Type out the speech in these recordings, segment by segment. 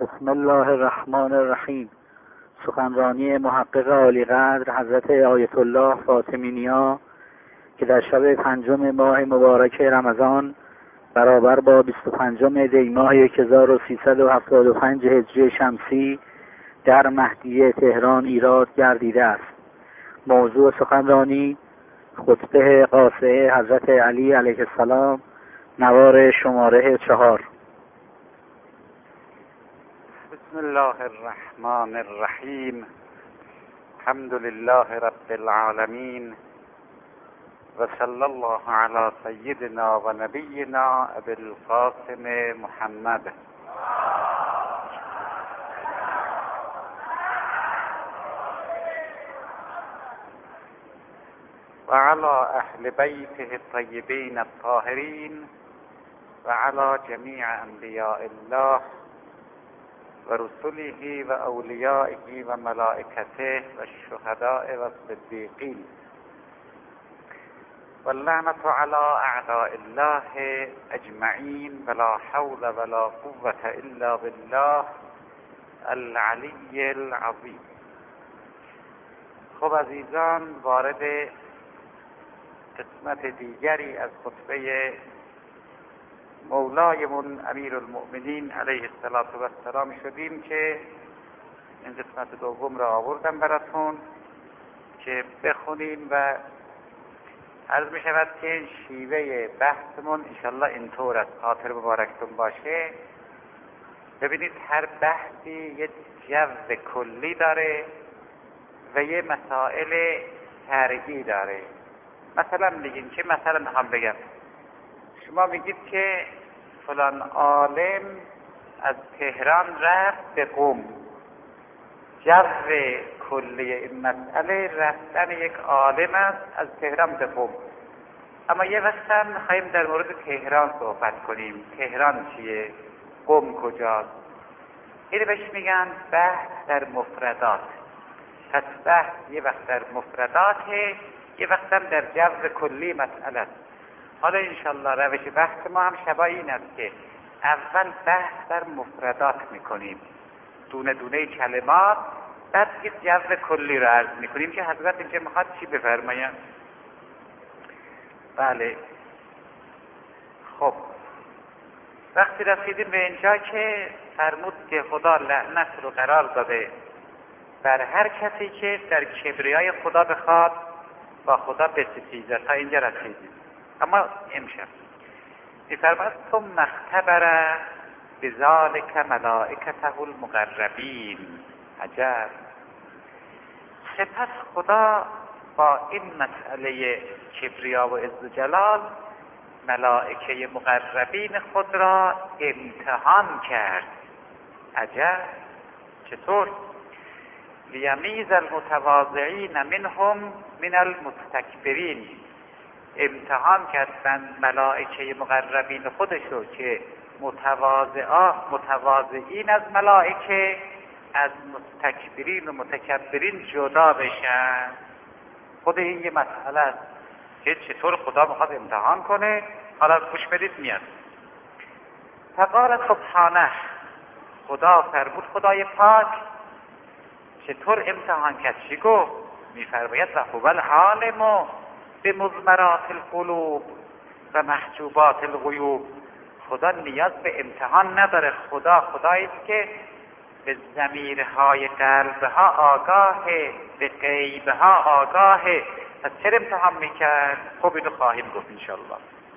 بسم الله الرحمن الرحیم. سخنرانی محقق عالیقدر حضرت آیت الله فاطمی نیا که در شب 5 ماه مبارک رمضان برابر با 25 دی ماه 1375 هجری شمسی در مهدیه تهران ایراد گردیده است. موضوع سخنرانی خطبه قاطعه حضرت علی علیه السلام، نوار شماره 4. بسم الله الرحمن الرحیم. الحمد لله رب العالمین و صلی الله علی سیدنا و نبینا ابی القاسم محمد و علی اهل بیته الطیبین الطاهرین و علی جمیع انبیاء الله و رسله و اولیائه و ملائکته و الشهداء و الصدیقین و اللعنة علی اعداء الله اجمعین ولا حول ولا قوة الا بالله العلی العظیم. خب عزیزان، وارد قسمت دیگری از خطبه مولایمون امیر المؤمنین علیه السلام شدیم که این قسمت دوم را آوردم براتون که بخونیم و عرض می شود که شیوه بحثمون انشالله اینطور از خاطر مبارکتون باشه. ببینید هر بحثی یه جو کلی داره و یه مسائل فرعی داره. مثلا میگین که میخوام بگم شما میگید که فلان عالم از تهران رفت به قم. جو کلی این مسئله رفتن یک عالم است از تهران به قم، اما یه وقتا میخواییم در مورد تهران صحبت کنیم. تهران چیه؟ قم کجاست؟ اینو بهش میگن بحث در مفردات. پس بحث یه وقت در مفرداته، یه وقت هم در جو کلی مسئله است. حالا انشالله روش بحث ما هم شبیه این است که اول بحث در مفردات میکنیم، دونه دونه کلمات، بعد یک جو کلی رو عرض میکنیم که حضرت اینجا میخواد چی بفرماین. بله، خب وقتی رسیدیم به اینجا که فرمود که خدا لعنت رو قرار داده بر هر کسی که در کبریای خدا بخواد با خدا بستیزه. تا اینجا رسیدیم. اما امشب می‌فرماید ثم اختبر بذلک ملائکته المقربین. عجب. سپس خدا با این مسئله کبریا و عز و جلال ملائکه مقربین خود را امتحان کرد. عجب. چطور؟ لیمیز المتواضعین منهم من المستکبرین. امتحان کردن ملائکه مقربین خودشو که متواضعین از ملائکه از مستکبرین و متکبرین جدا بشن. خود این یه مسئله است که چطور خدا میخواد امتحان کنه. حالا گوش بدید میاد. فقال سبحانه، خدا فرمود، خدای پاک چطور امتحان کرد؟ چی گفت؟ میفرماید و هو العالم بمضمرات القلوب و محجوبات الغیوب. خدا نیاز به امتحان نداره. خدایی است که به ضمیرهای قلبها آگاهه، به غیبها آگاهه. پس چرا امتحان میکرد؟ خب اینو خواهیم گفت انشالله.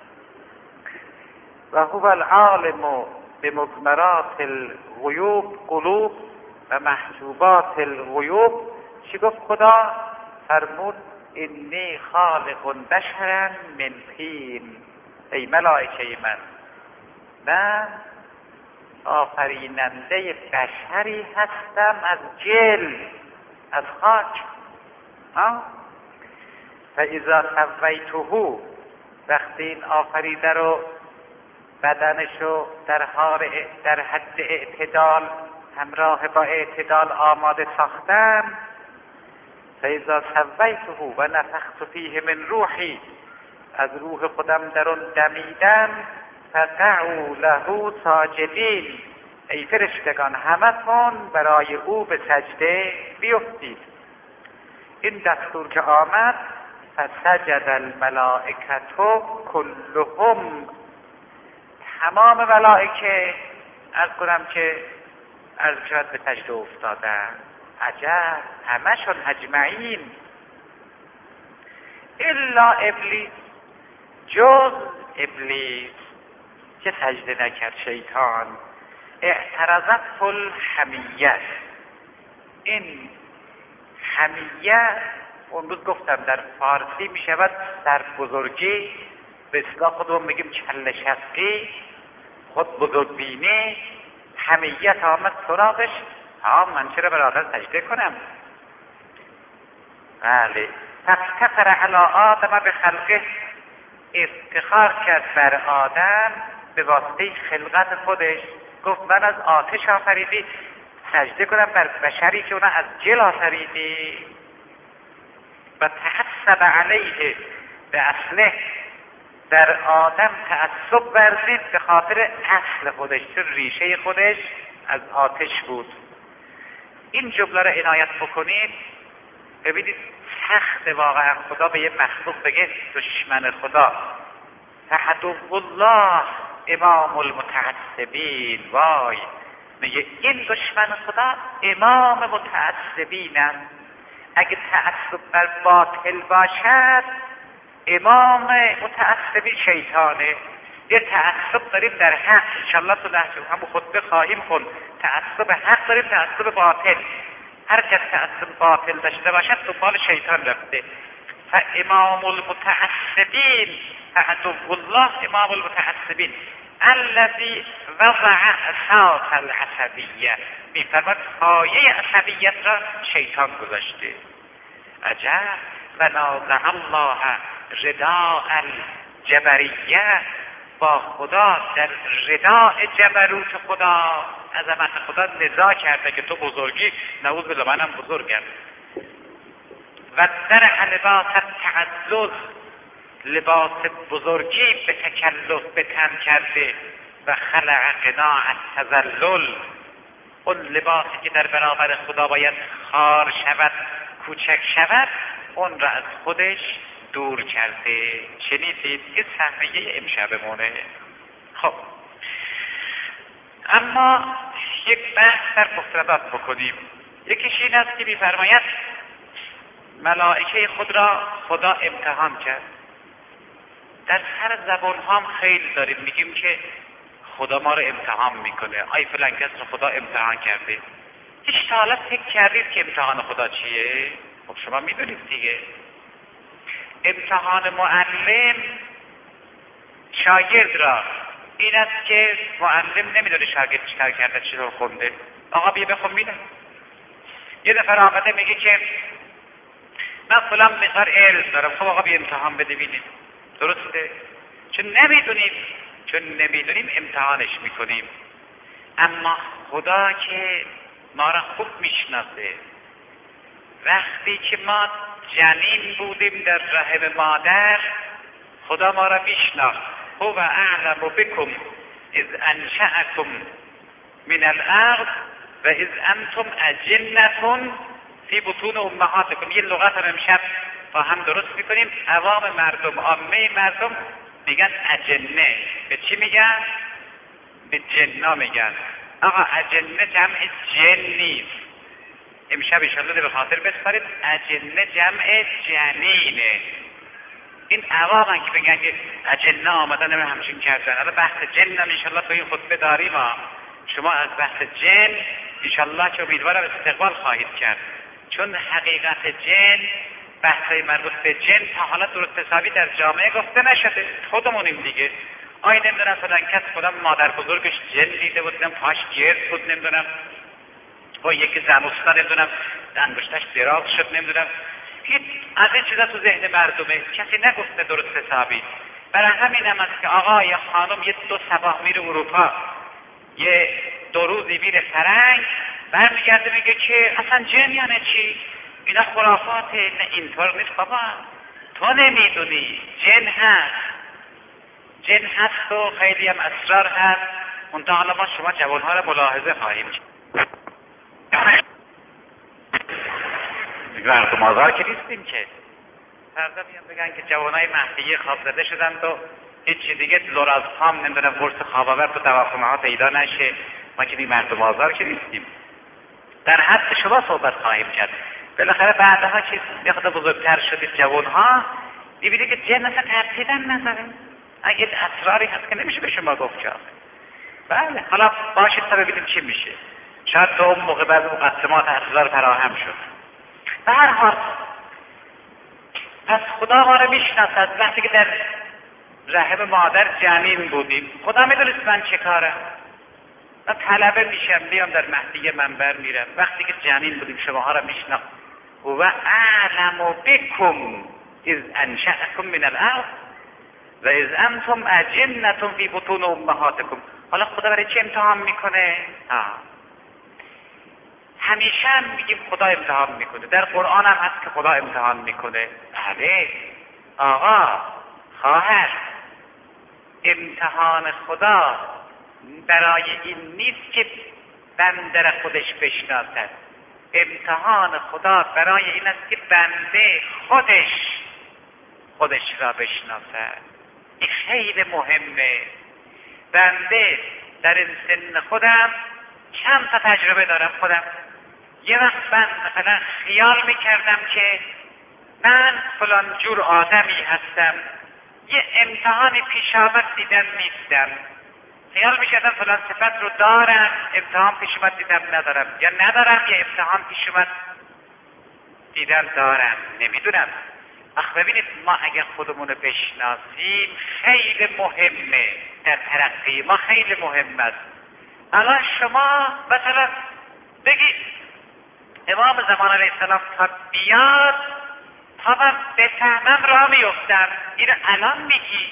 و هو العالم بمضمرات الغیوب قلوب و محجوبات الغیوب. چی گفت خدا؟ فرمود انی خالق بشرا من طین. ای ملائکه من آفریننده بشری هستم از جلد، از خاک. فاذا سویته، وقتی این آفریده رو بدنشو در حد اعتدال همراه با اعتدال آماده ساختم، فاذا سویته و نفخت فیه من روحی، از روح خودم در اون دمیدم، فقعوا له ساجدین، ای فرشتگان همتون برای او به سجده بیفتید. این دستور که آمد فسجد الملائکه کلهم، تمام ملائکه از کنم که از شاید به سجده افتادن. عجب، همشون اجمعین الا ابلیس، جز ابلیس که سجده نکرد، شیطان. اعترضت الحمیه، این حمیه اون روز گفتم در فارسی می شود سربزرگی، به اصطلاح خودمون بگیم کله شقی، خود بزرگبینی. حمیت آمد سراغش، من چرا برادر سجده کنم؟ بله. فافتخر علی آدم به خلقه، افتخار کرد بر آدم به واسطه خلقت خودش. گفت من از آتش آفریدی، سجده کنم بر بشری که اونا از گل آفریدی. و تحسب علیه، به اصله در آدم تعصب ورزید به خاطر اصل خودش، چون ریشه خودش از آتش بود. این جمله را عنایت بکنید، ببینید سخت واقعا خدا به یه مخلوق بگه دشمن خدا. فعدو الله امام المتعصبین، وای، میگه این دشمن خدا امام متعصبینم. اگه تعصب بر باطل باشد، امام متعصبی شیطانه. یه تعصب داریم در حق، انشالله تو نهج همون خطبه خواهیم خوند. تعصب حق داریم، تعصب باطل. هر کس تعصب باطل داشته باشد دنبال شیطان رفته. فامام المتعصبین، فعدو الله امام المتعصبین الذی وضع اساس العصبیه، میفرماد پایه عصبیت را شیطان گذاشته. عجب. و نازع الله رداء الجبریه، با خدا در رداء جبروت خدا، عظمت خدا نزاع کرده که تو بزرگی، نعوذ بالله منم بزرگم. و در لباس تعزز، لباس بزرگی به تکلف به تن کرده. و خلع قناع التذلل، اون لباسی که در برابر خدا باید خار شود، کوچک شود، اون را از خودش دور کرده. شنیدید؟ این صحنه امشبمونه. خب اما یک بحث در مفردات بکنیم. یکیش این است که می‌فرماید ملائکه خود را خدا امتحان کرد. در سر زبان هم خیلی داریم میگیم که خدا ما رو امتحان میکنه، آی فلان کس رو خدا امتحان کرده. هیچ تا حالا فکر کردید که امتحان خدا چیه؟ خب شما میدونید دیگه. امتحان معلم شاگرد را این است که معلم نمیدونه شاگرد چیکار کرده، چی رو خونده. آقا بیا بخون میدم. یه نفر آمده میگه که من فلان مقدار علم دارم، خب آقا بیا امتحان بده ببینیم. درسته؟ چون نمیدونیم امتحانش میکنیم. اما خدا که ما را خوب میشناسه، وقتی که ما جنین بودیم در رحم مادر، خدا ما را میشناخت. هو اعلم بكم اذ انشأکم من الارض و اذ انتم اجنة فی بطون امهاتکم. یه لغت هم امشب با هم درست میکنیم. عوام مردم، عامه مردم میگن اجنه. به چی میگن؟ به جنا میگن. آقا اجنه جمع جن نیست. امشب انشاءالله به خاطر بسپارید اجنه جمع جنینه. این عوامن که بگن که اجنه آمدن و همچین کردن. حالا بحث جن هم انشاءالله تو این خطبه داریم. شما از بحث جن انشاءالله که امیدوارم استقبال خواهید کرد، چون حقیقت جن، بحثای مربوط به جن تا حالا درست حسابی در جامعه گفته نشده. خودمونیم دیگه. آی نمیدونم فلان کس خودم مادر بزرگش جن دیده بود، پاش گرد بود، نمیدونم با یکی زنوستا، نمیدونم انگشتش دراز شد، نمیدونم. از این چیزا تو ذهن مردمه، کسی نگفته درست حسابی. برای همین هم است که آقا یا خانم یه 2 صباح میره اروپا، یه 2 روزی میره فرنگ، برمیگرده میگه که اصلا جن یعنی چی؟ اینا خرافاته. نه اینطور نیست بابا، تو نمیدونی. جن هست و خیلی هم اسرار هست. منتها حالا ما شما جوانها را ملاحظه خواهیم کرد. مردم آزار که نیستیم که فردا میان بگن که جوانای مهدیه خواب زده شدند و هیچی دیگه لورازپام نمیدونم قرص خواب آور تو دواخونه ها پیدا نشه. ما که مردم آزار که نیستیم. در حد شما صحبت خواهیم کرد. بالاخره بعدها که یه خود بزرگتر شدید جوانها میبینید که جن اصلا ترتیدن نذاره. اگه اسراری هست که نمیشه به شما گفت جا. بله حالا باشید تا ببینیم چی میشه. شاید تا اون موقع بعد مقدمات اسرار فراهم شد. به هر حال پس خدا ما رو میشناسد. وقتی که در رحم مادر جنین بودیم خدا میدونست من چه کارم. من طلبه میشم بیام در مهدی منبر میرم. وقتی که جنین بودیم شماها رو میشناخت. و اعلم بكم اذ انشأکم من الارض و اذ انتم اجنة فی بطون امهاتکم. حالا خدا برای چه امتحان میکنه؟ همیشه هم میگیم خدا امتحان میکنه. در قرآن هم هست که خدا امتحان میکنه. بله آقا خواهر، امتحان خدا برای این نیست که بنده را خودش بشناسد. امتحان خدا برای این است که بنده خودش را بشناسد. این خیلی مهمه. بنده در این سن خودم چند تا تجربه دارم خودم. یه وقت من مثلا خیال میکردم که من فلان جور آدمی هستم، یه امتحانی پیش آمد دیدم نیستم. خیال میکردم فلان صفت رو دارم، امتحان پیش اومد دیدم ندارم، یا ندارم یه امتحان پیش اومد دیدم دارم. نمیدونم. ببینید ما اگر خودمون رو بشناسیم خیلی مهمه. در ترقی ما خیلی مهم است. الان شما مثلا بگید امام زمان علیه السلام تا بیاد تا من بفهمم راه میفتم. اینو الان میگی.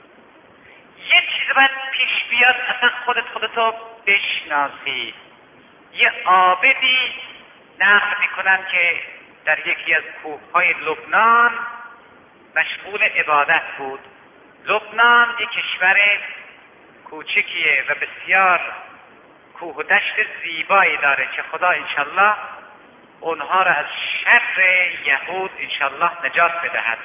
یه چیز باید پیش بیاد اصلا خودتو بشناسی. یه عابدی نقل میکنن که در یکی از کوههای لبنان مشغول عبادت بود. لبنان یک کشور کوچکیه و بسیار کوه و دشت زیبایی داره که خدا انشالله اونها را از شر یهود انشالله نجات بدهد.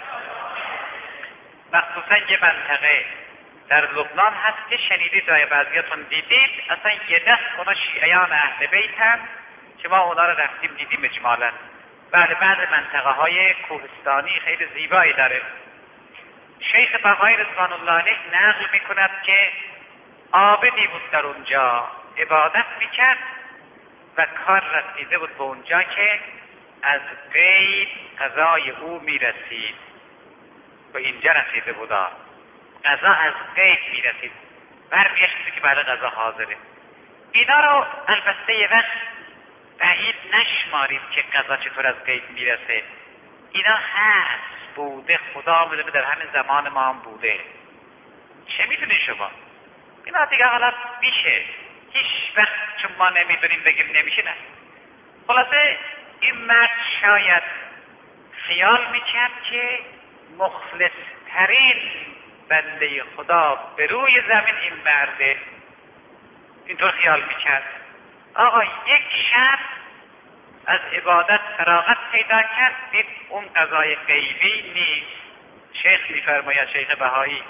مخصوصا یه منطقه در لبنان هست که شنیدید و بعضیاتون دیدید، اصلا یه دست اونا شیعیان اهل بیتن که ما اونا را رفتیم دیدیم اجمالا. بعد منطقه های کوهستانی خیلی زیبایی داره. شیخ بهایی رضوان الله علیه نقل میکند که عابدی بود در اونجا عبادت میکرد و کار رسیده بود به اونجا که از غیب قضای او میرسید. و اینجا رسیده بودا قضا از غیب میرسید. برمیگشت که برای قضا حاضره. اینا رو البته یه وقت بعید نشمارید که قضا چطور از غیب میرسه. اینا هست بوده، خدا میدونه در همین زمان ما هم بوده. چه میدونی شما؟ اینا دیگه حالا میشه. هیچ وقت چون ما نمیدونیم بگیم نمیشه. نه خلاصه این مرد شاید خیال میکرد که مخلص ترین بنده خدا به روی زمین این مرده. اینطور خیال میکرد. آقا یک شب از عبادت فراغت پیدا کرد، دید اون قضای غیبی نیست. شیخ میفرماید، شیخ بهایی،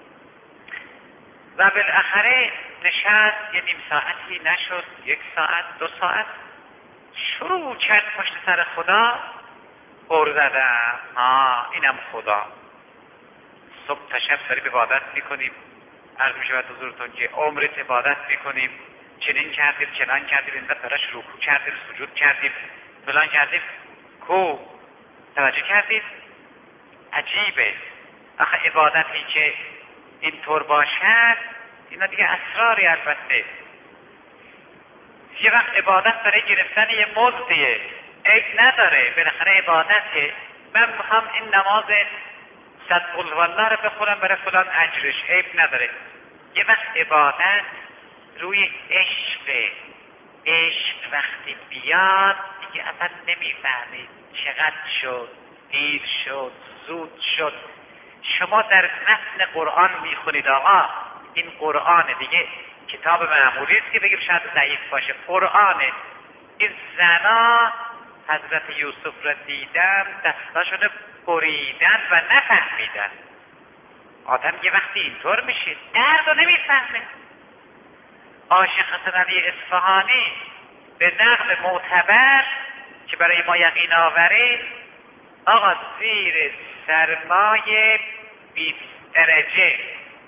و بالاخره نشست. یه نیم ساعتی نشد، 1 ساعت 2 ساعت شروع کرد پشت سر خدا غر زدم. اینم خدا. صبح تا شب داریم عبادت میکنیم. عرض میشود حضورتون که عمرت عبادت میکنیم، چنین کردیم چنان کردیم، اینقدر براش رکوع کردیم، سجود کردیم، فلان کردیم. کو توجه کردید؟ عجیبه. آخه عبادتی که اینطور باشد اینا دیگه اسراری البته. یه وقت عبادت برای گرفتن یه مزدیه، عیب نداره، بالاخره عبادته. من میخوام این نماز 100 قل هوالله رو بخونم برای فلان اجرش، عیب نداره. یه وقت عبادت روی عشق وقتی بیاد دیگه اصلا نمیفهمید چقدر شد، دیر شد، زود شد. شما در متن قرآن میخونید آقا این قرآن دیگه کتاب معمولی است که بگیم شاید ضعیف باشه، قرآنه. این زنا حضرت یوسف را دیدن، دستاشون بریدن و نفهمیدن. آدم یه وقتی اینطور میشه درد رو نمیفهمه. عاشق حسن علی اصفهانی به نقل معتبر که برای ما یقین آوره، آقا زیر سرمایه 20 درجه،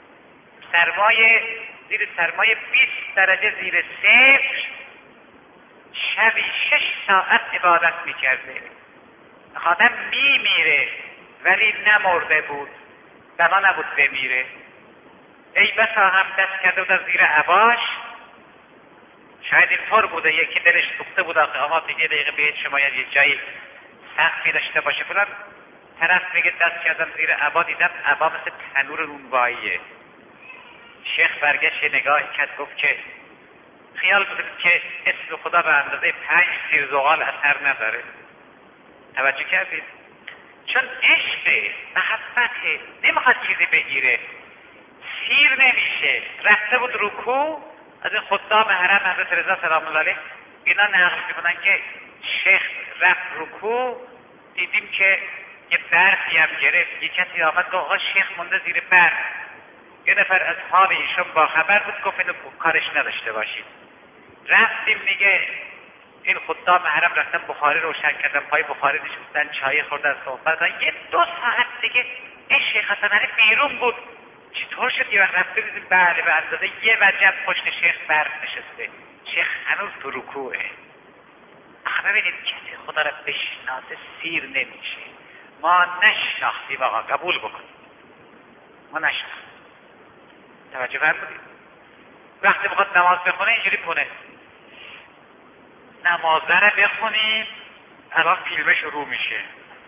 زیر سرمایه 20 درجه زیر صفر شبی 6 ساعت عبادت میکرده. آدم میمیره ولی نمرده بود، بنا نبود بمیره. ای بسا هم دست کرده بود از زیر عباش، شاید اینطور بوده یکی دلش سوخته بود آقا دیگه دقیقه بیاید شما یه جایی سقفی داشته باشه فلان، طرف میگه دست کردم زیر عبا، دیدم عبا مثل تنور نونواییه. شیخ برگشت نگاهی کرد گفت که خیال بودید که اسم خدا به اندازه 5 سیر زغال اثر نداره. توجه کردید؟ چون عشق محبت نمیخواد چیزی بگیره، سیر نمیشه. رفته بود رکوع، از این خدام حرم حضرت رضا سلام الله علیه اینا نقل میکنن که شیخ رفت رکوع، دیدیم که یه برفی هم گرفت، یه کسی آمد گفت آقا شیخ مونده زیر برف. یه نفر از حال ایشون با خبر بود، گفت اینو کارش نداشته باشید. رفتیم میگه این خدام حرم رفتن بخاری روشن کردن، پای بخاری نشستن، چای خوردن، صحبت کردن. یه 2 ساعت دیگه این شیخ حسن علی بیرون بود. چطور شد یه رفته دیدیم بله به اندازه یه وجب پشت شیخ برف نشسته، شیخ هنوز تو رکوعه. آخه ببینید کسی خدا را بشناسه سیر نمیشه. ما نشناختیم آقا، قبول بکن ما نشناختیم. توجه فرمودید؟ وقتی میخواد نماز بخونه اینجوری کنه، نمازه رو بخونیم الان فیلمه شروع میشه.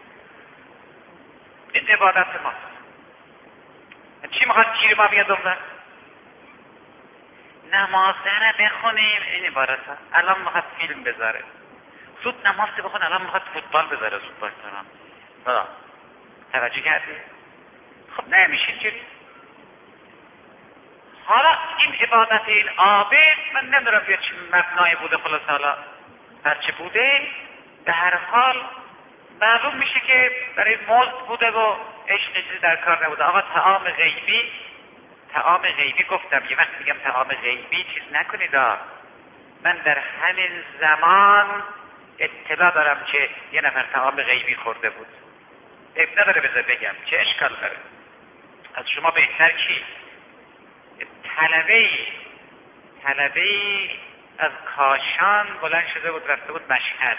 این عبادت ماست. چی میخواد گیر ما بیاد دختر؟ نمازه رو بخونیم، این عبادت ها. الان میخواد فیلم بذاره، زود نماز بخون، الان میخواد فوتبال بذاره، زود باشترم. توجه کردی؟ خب نمیشه چی؟ حالا این عبادت این عابد من نمیدونم بیا چه مبنای بوده، خلاص حالا هرچه بوده، به هر حال معلوم میشه که برای مزد بوده و عشق چیزی در کار نبوده. آقا طعام غیبی گفتم، یه وقت میگم طعام غیبی چیز نکنید. من در همین زمان اطلاع دارم که یه نفر طعام غیبی خورده بود. اب نداره بذار بگم، چه اشکال داره؟ از شما بهتر کی؟ طلبه‌ای از کاشان بلند شده بود رفته بود مشهد،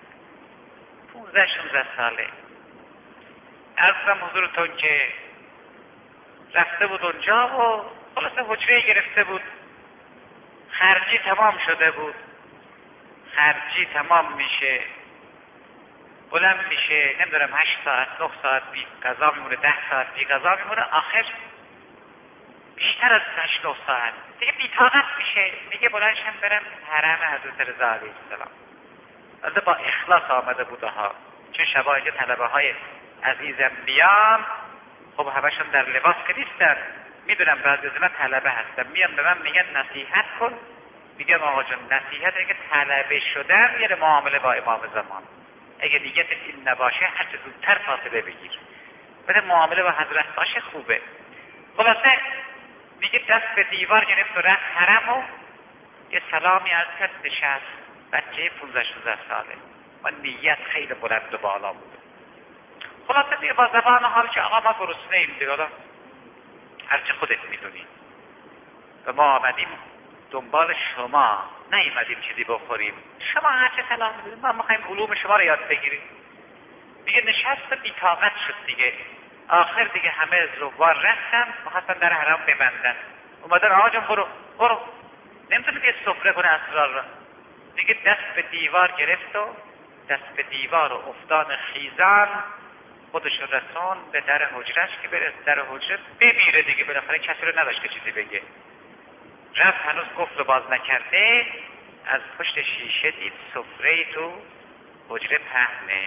15-16 ساله. عرضم حضورتون که رفته بود اونجا و خلاصه حجره گرفته بود، خرجی تمام شده بود. خرجی تمام میشه، بلند میشه، نمیدونم 8 ساعت 9 ساعت بی غذا میمونه، 10 ساعت بی غذا میمونه، آخر بیشتر از 8-9 ساعت دیگه بی‌طاقت میشه، میگه بلند شم برم حرم حضرت رضا علیه السلام. البته با اخلاص آمده بود ها، چون شبا اینجا طلبه های عزیزم بیام، خب همشون در لباس که نیستن، میدونم بعضی از اینا طلبه هستن، میان به من میگن نصیحت کن، میگم آقا جان نصیحت اینه که طلبه شدن یه معامله با امام زمان، اگه نیت این نباشه هر چه زودتر فاصله بگیر، بده معامله با حضرت باشه خوبه. خلاصه میگه دست به دیوار گرفت و رفت حرم و یه سلامی از کرد، نشست. بچه 15-16 ساله و نیت خیلی بلند و بالا بوده. خلاصه دیگه با زبان حال که آقا ما گرسنه ایم دیگه، هرچه خودت میدونی و ما آمدیم دنبال شما، نیومدیم چیزی بخوریم، شما هرچه سلام میدونیم، ما میخوایم علوم شما رو یاد بگیریم. دیگه نشست و بی‌طاقت شد دیگه. آخر دیگه همه زوار رفتن، میخواستن در حرم ببندن، اومدن آقا جان برو نمیتونه که سفره کنه اسرار را. دیگه دست به دیوار گرفت و دست به دیوار و افتان خیزان خودش رسون به در حجرش که بره در حجره بمیره دیگه، بالاخره کسی رو نداشت که چیزی بگه. رفت هنوز گفت رو باز نکرده، از پشت شیشه دید سفره تو حجره پهنه.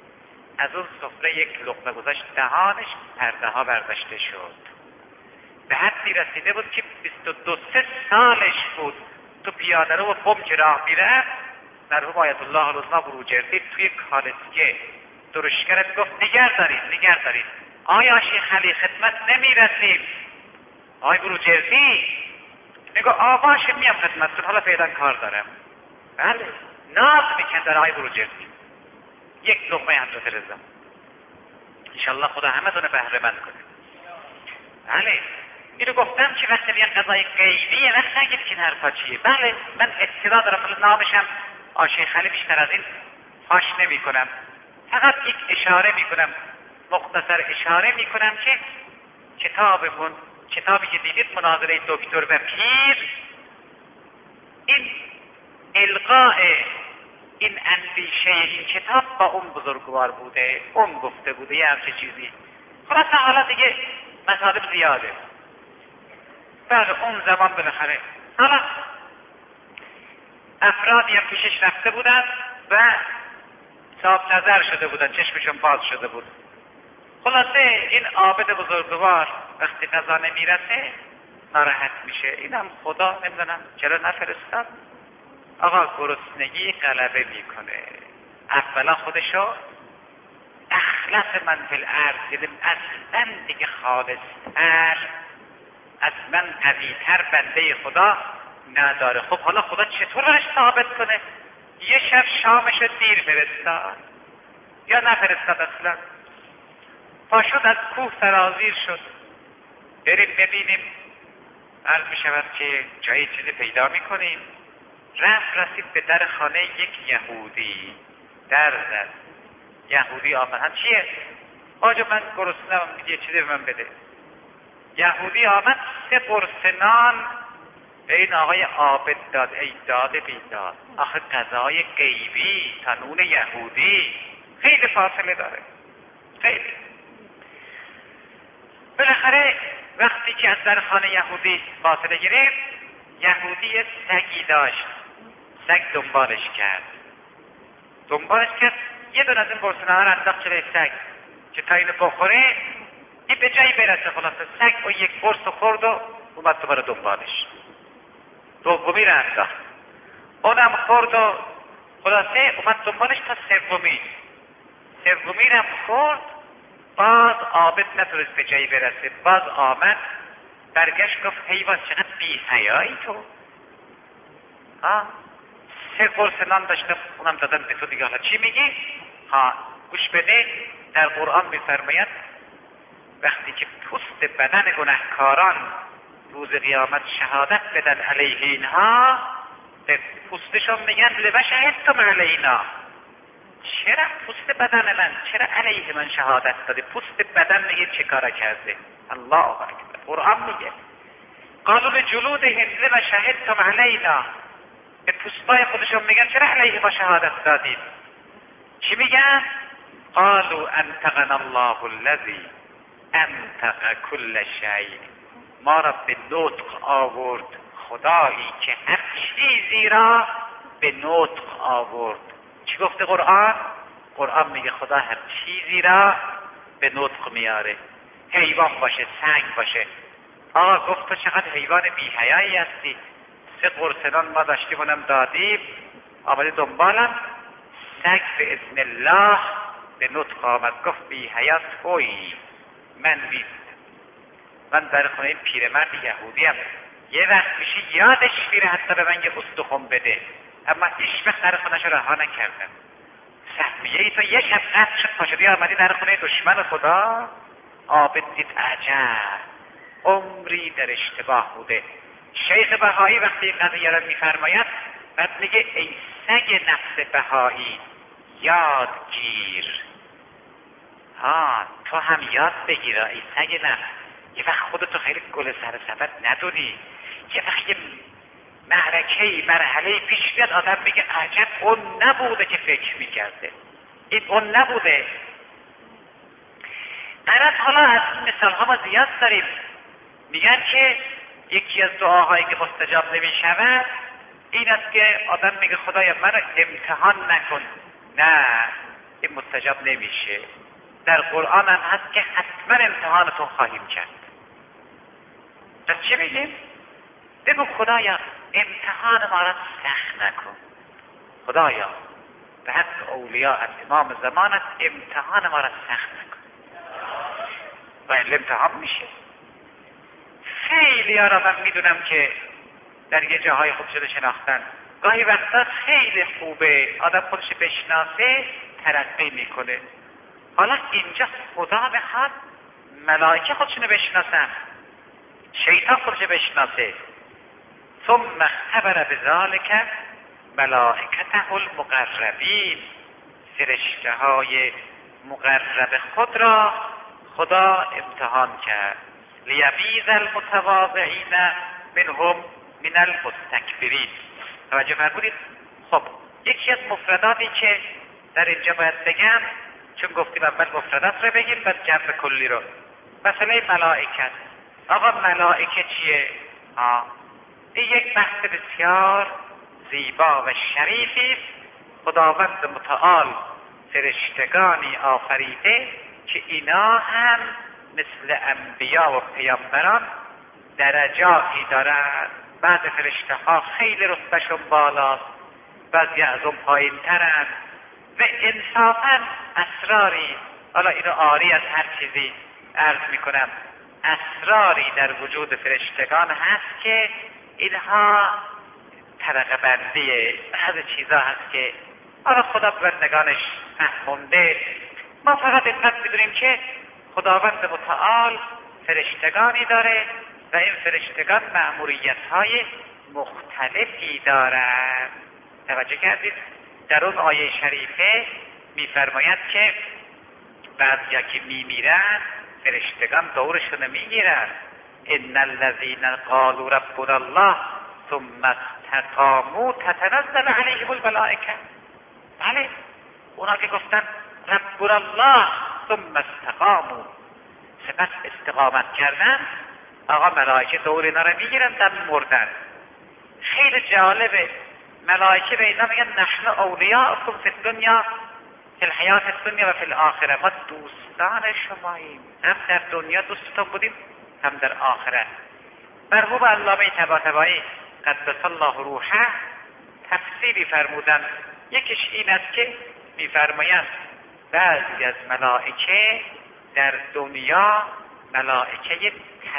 از اون سفره یک لقمه گذاشت دهانش، پرده ها برداشته شد. به حدی رسیده بود که 22 سالش بود تو پیاده رو و بم که راه میرفت، مرحوم آیت الله العظما بروجردی توی کالسکه درشگرت گفت نگه دارید آیا شیخ علی خدمت نمیرسیم؟ آی بروجردی میگو باشه میام خدمتتون، حالا فعلا کار دارم. بله ناز میکرد در آی بروجردی، یک لقمه حضرت رضا. انشالله خدا همه دونه بهره مند کنه. بله اینو گفتم که وقتی میگن قضای غیبیه وقت نگید که این حرفا چیه. بله من اطلاع دارم، نامشم شیخ علی بیشتر از این فاش نمی کنم، فقط یک اشاره میکنم، مختصر اشاره میکنم که کتابی که دیدید مناظره دکتر و پیر، این القاء این اندیشه این کتاب با اون بزرگوار بوده، اون گفته بوده یه همچه چیزی. خلاصه حالا دیگه مطالب زیاده. بله اون زمان بالاخره حالا افرادی هم پیشش رفته بودن و صاحب نظر شده بودن، چشمشون باز شده بود. خلاصه این عابد بزرگوار وقتی قضا نمیرسه ناراحت میشه. اینم خدا نمیدونم چرا نفرستاد. آقا گرسنگی غلبه میکنه، اولا خودشو اخلص من فی الارض، دیدم از من دیگه خالصتر، از من قویتر بنده خدا نداره. خب حالا خدا چطور برش ثابت کنه؟ یه شب شامشو دیر فرستاد یا نفرستاد اصلا، پاشد از کوه سرازیر شد، بریم ببینیم. عرض می شود که جایی چیزی پیدا می کنیم. رسید به در خانه یک یهودی، در زد. یهودی آمد، چیه؟ آجا من گرسنه‌ام، یه چیزی به من بده. یهودی آمد 3 قرص نان به این آقای عابد داد. ای داده بیداد، آخه غذای غیبی تا نون یهودی خیلی فاصله داره، خیلی. بالاخره وقتی که از در خانه یهودی فاصله گرفت، یهودی سگی داشت، سگ دنبالش کرد. یه دون از این قرصن‌ها رو انداخت جلوی سگ که تا اینو بخوره این به جایی برسه. خلاصه سگ و یک قرص خورد و اومد دوباره دنبالش. دومی رو انداخت، اونم خورد و خلاصه اومد دنبالش تا سومی رو خورد. باز عابد نتونست به جایی برسه، باز آمد برگشت گفت حیوان چقدر بی حیایی تو، 3 قرص نان داشتم اونم دادم به تو دیگه، حالا چی میگی؟ گوش بده، در قرآن میفرماید وقتی که پوست بدن گناهکاران روز قیامت شهادت بدن علیه اینها، به پوستشون میگن لما شهدتم علینا، چرا پوست بدن من، چرا علیه من شهادت داده؟ پوست بدن میگه چه کارا کرده؟ الله اکبر. قرآن میگه قالوا لجلودهم لما شهدتم علینا، به پوستای خودشون میگن چرا علیه ما شهادت دادید؟ چی میگن؟ قالوا انطقنا الله الذی انطق كل شیء، ما را به نطق آورد خدایی که هر چیزی را به نطق آورد. چی گفته قرآن؟ قرآن میگه خدا هر چیزی را به نطق میاره، حیوان باشه، سنگ باشه. آقا گفت تو چقدر حیوان بی حیایی هستی، 3 قرص نان ما داشتیم اونم دادیم، آمده دنبالم، سگ به اذن الله به نطق آمد، گفت بی حیا تویی، من نیست. من در خونه این پیرمرد یهودیم، یه وقت میشه یادش میره حتی به من یه استخوان بده، اما هیچ وقت در خونه‌شو رها نکردم. سهمیه ای تو یه شب قصد شد پاشدی آمدی در خونه دشمن خدا. عابد دید عجب، عمری در اشتباه بوده. شیخ بهایی وقتی این قضیه را میفرماید بعد میگه ای سگ نفس بهایی یاد گیر، تو هم یاد بگیر ای سگ نفس. یه وقت خودتو خیلی گل سر سبد ندونی، یه وقت یه معرکه‌ای مرحله‌ای پیش بیاد آدم میگه عجب اون نبوده که فکر میکرده، این اون نبوده. قرار حالا از این مثال ها ما زیاد داریم. میگن که یکی از دعاهایی که مستجاب نمیشود این است که آدم میگه خدایا من امتحان نکن. نه، این مستجاب نمیشه. در قرآن هم هست که حتما امتحانتون خواهیم کرد. پس چه بگیم؟ بگو خدایا امتحان ما را سخت نکن. خدایا به حق اولیاء امام زمانت امتحان ما را سخت نکن. و این امتحان میشه. خیلی ها را من میدونم که در یه جاهای خودشون شناختن، گاهی وقتا خیلی خوبه آدم خودش بشناسه ترقی میکنه. حالا اینجا خدا میخواد ملائکه خودشونو بشناسن، شیطان خودش بشناسه. ثم اختبر بذلک ملائکته المقربین، فرشته های مقرب خود را خدا امتحان کرد. لیمیز المتواضعین منهم من المستکبرین. توجه فرمودید؟ خب یکی از مفرداتی که در اینجا باید بگم، چون گفتیم اول مفردات رو بگیم بعد جمع کلی رو. مسئله ملائکت. آقا ملائکه چیه؟ این یک بحث بسیار زیبا و شریفی است. خداوند متعال فرشتگانی آفریده که اینا هم مثل انبیا و پیامبران درجاتی دارند. بعض فرشته ها خیلی رتبهشون بالاست، بعضی از اون پایین ترند و انصافا اسراری، حالا اینو عاری از هر چیزی عرض میکنم، اسراری در وجود فرشتگان هست که اینها طبقه بندیه. بعض چیزا هست که حالا خدا بندگانش فهمونده. ما فقط اینقدر میدونیم که خداوند متعال فرشتگانی داره و این فرشتگان مأموریت‌های مختلفی دارند. توجه کردید؟ در اون آیه شریفه میفرماید که بعضیا که میمیرن فرشتگان دورشون میگیرن. ان الذين قالوا ربنا الله ثم استقاموا تتنزل عليهم الملائکه. بله، اونا که گفتن ربنا الله ثم استقاموا، سپس استقامت کردن، آقا ملائکه دور اینا رو میگیرن تا مردن. خیلی جالبه، ملائکه به اینا میگن نحن اولیاءکم فی الدنیا فی الحیات الدنیا و فی الاخره. ما دوستان شماییم، هم در دنیا دوستتون بودیم هم در آخرت. مرحوم علامه طباطبایی قدس الله روحه تفسیری فرمودن. یکیش این است که میفرمایند بعضی از ملائکه در دنیا ملائکه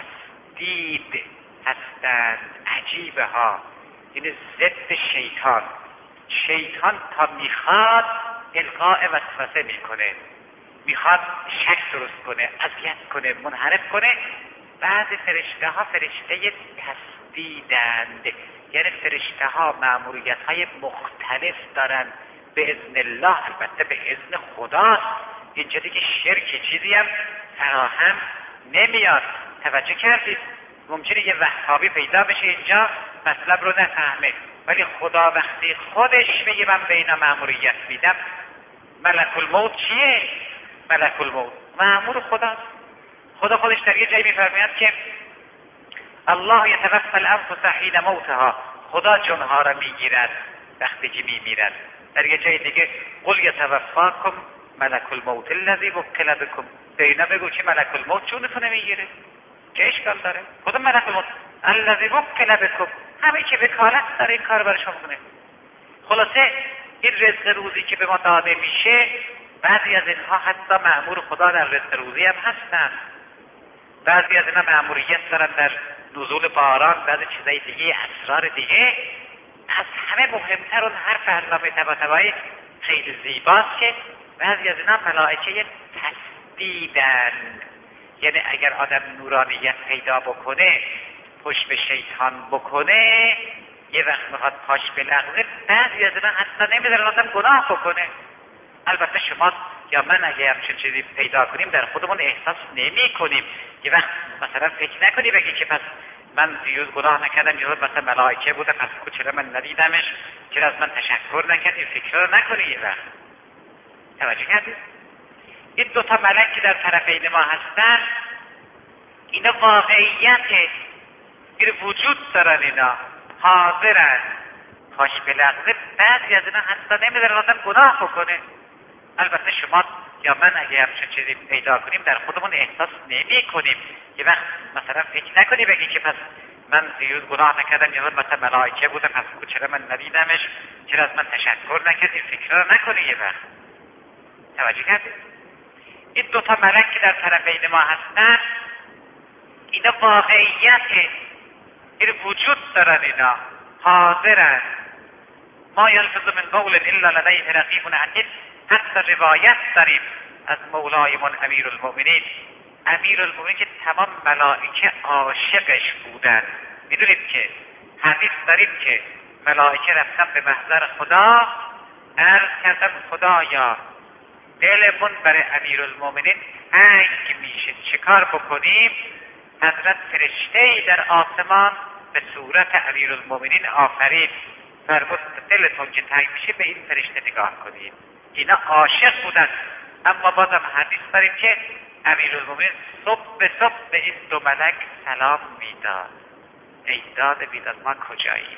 تسدید هستند. عجیبه ها، این ضد شیطان. شیطان تا میخواد القاء وسوسه میکنه، میخواد شک درست کنه، اذیت کنه، منحرف کنه. بعض فرشته ها فرشته تسدیدند، یعنی فرشته ها مأموریت های مختلف دارند به اذن الله، البته به اذن خداست. اینجا دیگه شرک چیزی هم فراهم نمیاد. توجه کردید؟ ممکنه یه وهابی پیدا بشه اینجا مطلب رو نفهمه، ولی خدا وقتی خودش میگه من به اینا مأموریت میدم. ملک الموت چیه؟ ملک الموت مأمور خداست. خدا خودش در یه جایی میفرماید که الله یتوفی الانفس حین موتها، خدا جونها را میگیرد وقتی که میمیرد. در یه جای دیگه قل یتوفاکم ملک الموت الذی وکل بکم، به اینا بگو که ملک الموت جونتون میگیره. چه اشکال داره؟ خدا ملک الموت الذی وکل بکم، همه که وکالت داره این کار برای شما کنه. خلاصه این رزق روزی که به ما داده میشه، بعضی از اینها حتی مأمور خدا در رزق روزی هم هستن. بعضی از اینها مأموریت دارن در نزول باران، بعضی چیزای دیگه، اسرار دیگه. از همه مهمتر اون حرف علامه طباطبایی خیلی زیباست که بعضی از اینها ملائکه تسدیدن، یعنی اگر آدم نورانیت پیدا بکنه، پشت به شیطان بکنه، یه وقت میخواد پاش بلغزه، بعضی از اینها حتی نمیذارن آدم گناه بکنه. البته شما یا من اگه همچین چیزی پیدا کنیم در خودمون احساس نمی کنیم. یه وقت مثلا فکر نکنی بگی که پس من دیروز گناه نکردم، یه مثلا ملائکه بوده، پس چرا من ندیدمش، چرا از من تشکر نکرد، این فکر رو نکنی. یه وقت توجه کردید؟ این دوتا ملک که در طرفین ما هستن، اینا واقعیته، این وجود دارن، اینا حاضرن. پاش به لغزه بعضی از اینا حتی نمیذارن آدم گناه بکنه. البته شما یا من اگه همچین چیزی پیدا کنیم در خودمون احساس نمی کنیم. یه وقت مثلا فکر نکنی بگی که پس من دیروز گناه نکردم یا مثلا ملائکه بوده پس چرا من ندیدمش، چرا از من تشکر نکردی، فکر رو نکنی. یه وقت توجه کردید این دوتا ملک که در طرفین ما هستن اینا واقعیته، این وجود دارن، اینا حاضرن. ما یلفظ من قول الا لدیه رقیب عتید. حتی روایت داریم از مولایمون امیرالمؤمنین که تمام ملائکه عاشقش بودن. میدونید که حدیث داریم که ملائکه رفتن به محضر خدا، عرض کردن خدایا دلمون برای امیرالمؤمنین تنگ میشه، چه کار بکنیم؟ حضرت فرشته‌ای در آسمان به صورت امیرالمؤمنین آفرید، فرمود دلتون که تنگ میشه به این فرشته نگاه کنید. اینا عاشق بودن. اما بازم حدیث داریم که امیرالمؤمنین صبح به صبح به این دو ملک سلام میداد. ای داده بید از ما کجاییم؟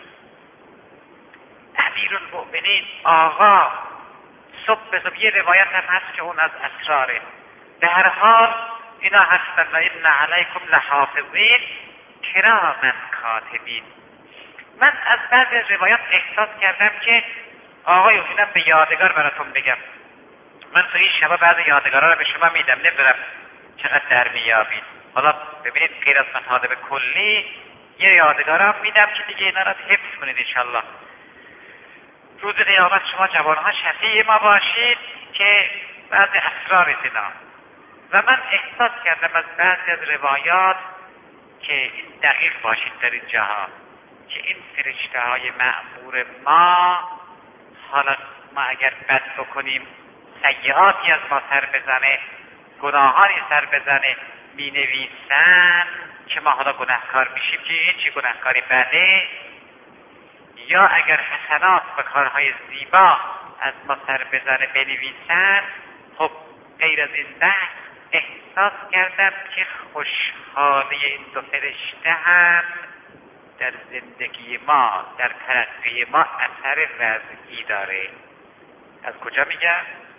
امیرالمؤمنین آقا صبح به صبح. یه روایت هم هست که اون از اسراره. به هر حال اینا هستن و ان علیکم لحافظین کراما کاتبین. من از بعضی روایات احساس کردم که آقای اینم به یادگار براتون بگم. من تو این شبا بعضی یادگارا رو به شما میدم، نمیدونم چقدر در میابید. حالا ببینید غیر از مطالب کلی یه یادگارا میدم که دیگه اینا رو حفظ کنید انشالله. روز قیامت شما جوانها شفیع ما باشید که بعضی اسرار اینا. و من احساس کردم از بعضی از روایات که دقیق باشید در اینجاها که این فرشته های مأمور ما، حالا ما اگر بد بکنیم سیئاتی از ما سر بزنه، گناهانی سر بزنه، می نویسن که ما حالا گناهکار میشیم که این چی گناهکاری بده، یا اگر حسنات و کارهای زیبا از ما سر بزنه بنویسن. خب غیر از این بحث احساس کردم که خوشحالی این دو فرشته هم در زندگی ما، در ترقی ما اثر وضعی داره. از کجا میگم؟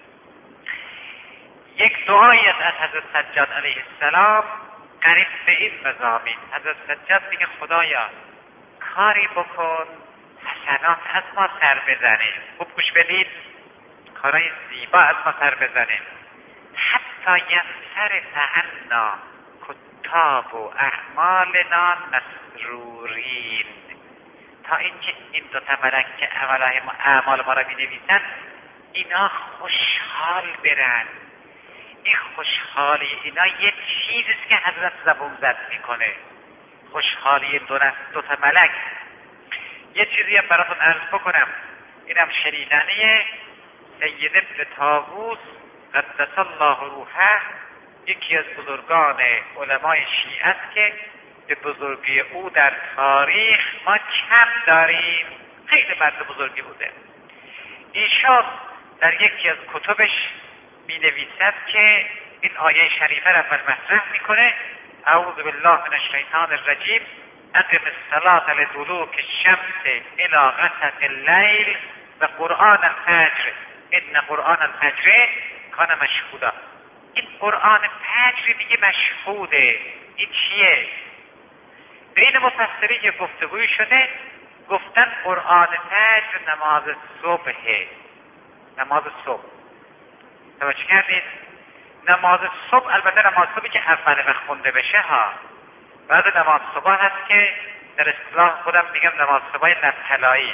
یک دعایی از حضرت سجاد علیه السلام قریب به این مضامین. حضرت سجاد میگه خدایا کاری بکن حسنات از ما سر بزنه. خوب گوش بدید، کارهای زیبا از ما سر بزنه. حتی ینصرف عنا کتاب و اعمالنا مسرورین، تا اینکه این دو تا ملک که اعمال ما را می نویسن اینا خوشحال برن. این خوشحالی اینا یه چیزیست که حضرت زبون زد میکنه. خوشحالی دو تا ملک. یه چیزی هم براتون عرض بکنم، اینم شنیدنیه. سید ابن طاووس قدس الله روحه یکی از بزرگان علمای شیعه است که به بزرگی او در تاریخ ما کم داریم. خیلی مرد بزرگی بوده. ایشان در یکی از کتبش می نویسد که این آیه شریفه را اول مطرح میکنه: اعوذ بالله من الشیطان الرجیم اقم الصلاة لدلوک الشمس الی غسق اللیل و قرآن الفجر ان قرآن الفجر کان مشهودا. این قرآن فجر میگه مشهوده. این چیه؟ بین مفسرین که گفتگوی شده گفتن قرآن فجر نماز صبحه. نماز صبح. توجه کردید؟ نماز صبح البته نماز صبحی که اول وقت خونده بشه ها. بعد نماز صبح هست که در اصطلاح خودم میگم نماز صبح لب‌طلایی.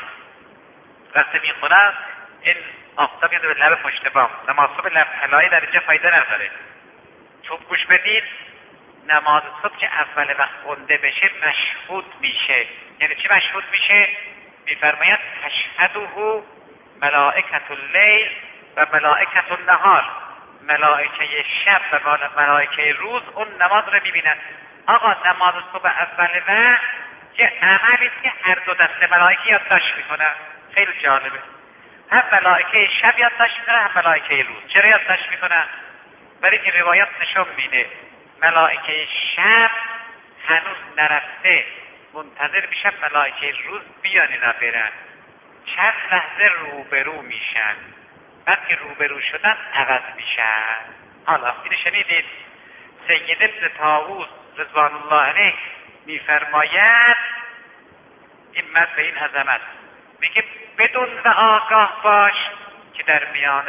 وقتی میخونم این آفتاب میاد به لب پشت بام. نماز صبح لب‌طلایی در اینجا فایده نداره. چون گوش بدید نماز صبح که اول وقت خونده بشه مشهود میشه. یعنی چی مشهود میشه؟ میفرماید تشهده ملائکة اللیل و ملائکة النهار. ملائکه شب و ملائکه روز اون نماز رو میبینن. آقا نماز صبح اول وقت که عملی که هر دو دسته ملائکه یادداشت میکنن. خیلی جالبه. هم ملائکه شب یادداشت میکنن هم ملائکه روز. چرا یادداشت میکنن؟ برای که روایات نشون میده ملائکه شب هنوز نرفته، منتظر میشن ملائکه روز بیان اینا برن. چند لحظه روبرو میشن. بعد که روبرو شدن عوض میشن. حالا اینو شنیدید سید ابن طاووس رضوان الله علیه میفرماید، این مرد به این عظمت میگه بدون و آگاه باش که در میان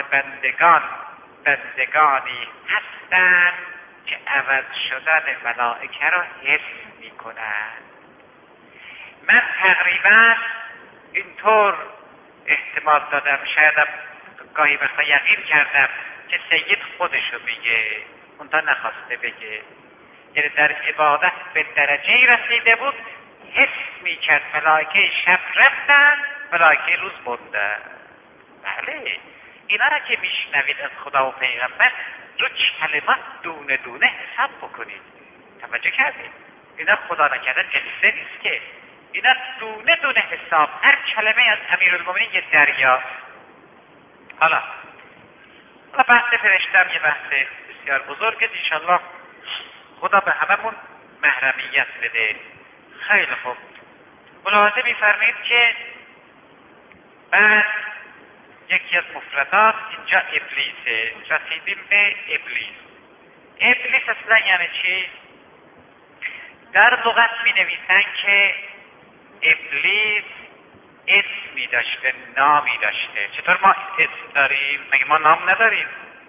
بندگانی هستند که عوض شدن ملائکه را حس میکنند. من تقریبا اینطور احتمال دادم، شایدم گاهی وقتا یقین کردم که سید خودشو میگه، اونتا نخواسته بگه. یعنی در عبادت به درجه‌ای رسیده بود حس میکرد ملائکه شب رفتن، ملائکه روز موندن. بله، اینا را که میشنوید از خدا و پیغمبر رو کلمات دونه دونه حساب بکنید. توجه کردید؟ اینا خدا نکرده قصه نیست که، اینا دونه دونه حساب، هر کلمه از امیرالمومنین یه دریا. حالا بحث فرشتم یه بحث بسیار بزرگه، انشالله خدا به هممون محرمیت بده. خیلی خوب، ملاحظه میفرمایید که بعد یکی از مفردات اینجا ابلیسه. رسیدیم به ابلیس. ابلیس اصلا یعنی چی؟ در لغت می نویسن که ابلیس اسمی داشته، نامی داشته. چطور ما اسم داریم؟ مگه ما نام نداریم؟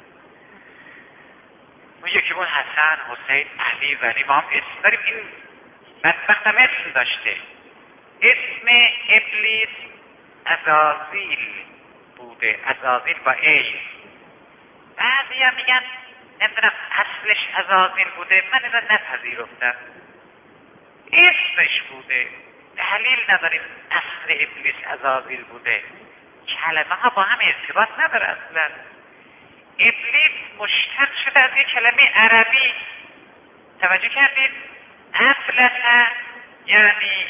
ما یکیمون حسن، حسین، علی، ولی، ما هم اسم داریم. این بدبخت هم اسم داشته. اسم ابلیس عزازیل بوده، عزازیل با ای. بعضی هم میگن نمیدونم اصلش عزازیل بوده، من اینو نپذیرفتم، اسمش بوده. دلیل نداریم اصل ابلیس عزازیل بوده، کلمه ها با هم ارتباط نداره اصلا. ابلیس مشتق شده از یک کلمه عربی. توجه کردید؟ افلسه یعنی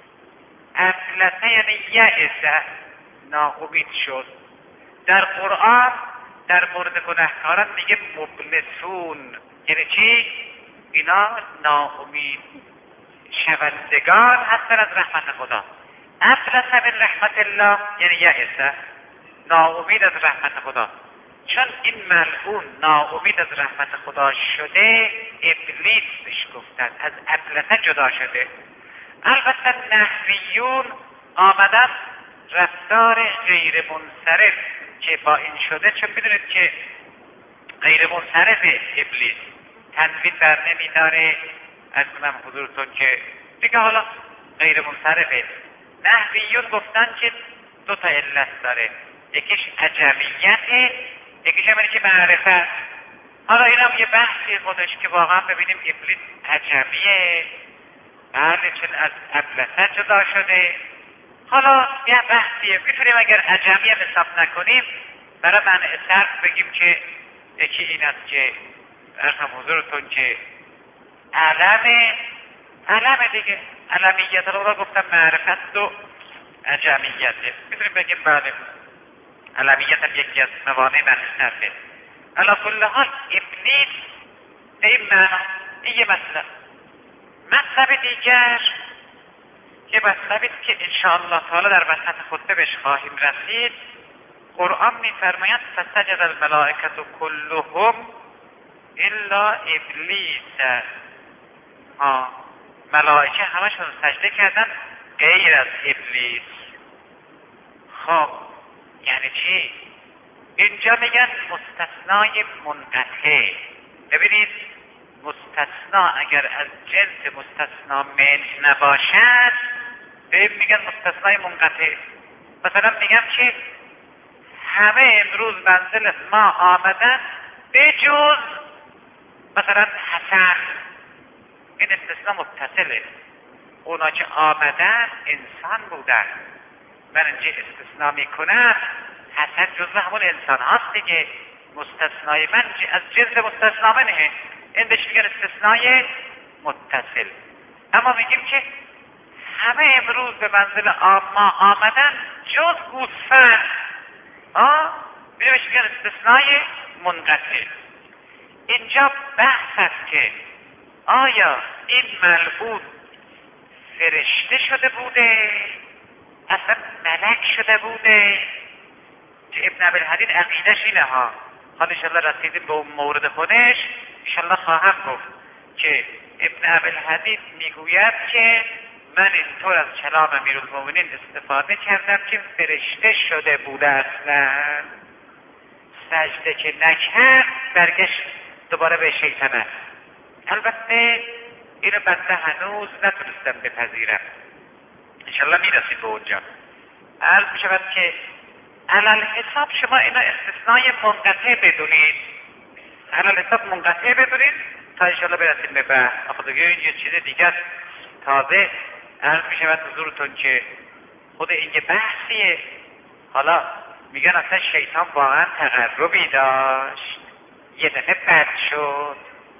یأس، ناامید شد. در قرآن در مورد گناهکاران میگه مبلسون، یعنی چی؟ اینا ناامید شوندگان هستن از رحمت خدا. افلس من رحمت الله یعنی یأس، ناامید از رحمت خدا. چون این ملعون ناامید از رحمت خدا شده، ابلیس بهش گفتن، از افلسه جدا شده. البته نحویون آمدن رفتار غیر منصرف که با این شده، چون بدونید که غیر منصرف ابلیس تنوین بر نمیداره. از کنم حضورتون که دیگه حالا غیر منصرفه. نحویون گفتن که دو تا علت داره، یکیش عجمیته، یکیش هم که معرفت. حالا این هم یه بحثی خودش که واقعا ببینیم ابلیس عجمیه، بله، چون از ابلسه جدا شده. حالا یه بحثیه، میتونیم اگر عجمی هم حساب نکنیم برای منع صرف بگیم که یکی این است که ارزم حضورتون که علم دیگه، علمیت رو گفتم معرفت و عجمیته. میتونیم بگیم بله علمیت هم یکی از موانع منع صرفه. علی کل حال ابلیس به این معنا، این یه مطلب دیگر که مطلبی که انشاءالله تعالی در وسط خطبه بهش خواهیم رسید، قرآن میفرماید فسجد الملائکه کلهم الا ابلیس. ملائکه همشون سجده کردن غیر از ابلیس. خب یعنی چی؟ اینجا میگن مستثنای منقطع. ببینید مستثنا اگر از جنس مستثنا من نباشد بهم میگن مستثنای منقطع. مثلا میگم که همه امروز منزل ما آمدن به جز مثلا حسن، این استثنا متصله. اونا که آمدن انسان بودن، من اینجا استثنا میکنم حسن جزو همون انسان هاست دیگه. مستثنای من از جنس مستثنا منه، این بهش میگن استثنای متصل. اما میگیم که همه امروز به منزل ما آمدن جز گوسفند، بهش میگن استثنای منقطع. اینجا بحث است که آیا این ملعون فرشته شده بوده، اصلا ملک شده بوده، که ابن ابی‌الحدید عقیدش اینه ها. حالا انشالله رسیدیم به اون مورد خودش، انشالله خواهم گفت که ابن ابی‌الحدید میگوید که من اینطور از کلام امیرالمومنین استفاده کردم که فرشته شده بوده، اصلا سجده که نکرد برگشت دوباره به شیطنت. البته اینو بنده هنوز نتونستم بپذیرم، انشالله میرسید به اونجا. عرض میشود که علل حساب شما اینا استثنای منقطع بدونید، علل حساب منقطع بدونید تا انشالله برسیم به بحث. آخه دیگه این یه چیز دیگه تازه عرض میشود حضورتون که خود این یه بحثیه. حالا میگن اصلا شیطان واقعا تقربی داشت، یه دفعه بد شد.